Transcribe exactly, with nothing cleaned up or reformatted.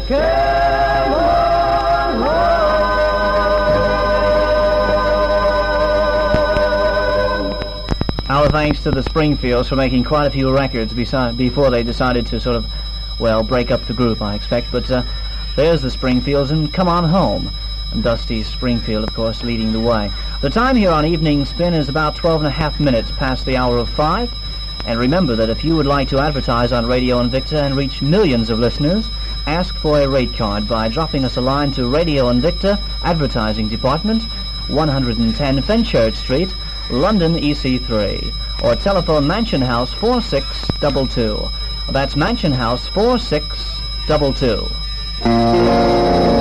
Come on home. Our thanks to the Springfields for making quite a few records besi- before they decided to sort of, well, break up the group, I expect. But uh, there's the Springfields and Come On Home. And Dusty Springfield, of course, leading the way. The time here on Evening Spin is about twelve and a half minutes past the hour of five. And remember that if you would like to advertise on Radio Invicta and reach millions of listeners, ask for a rate card by dropping us a line to Radio Invicta, Advertising Department, one hundred ten Fenchurch Street, London E C three, or telephone Mansion House four six two two. That's Mansion House four six two two.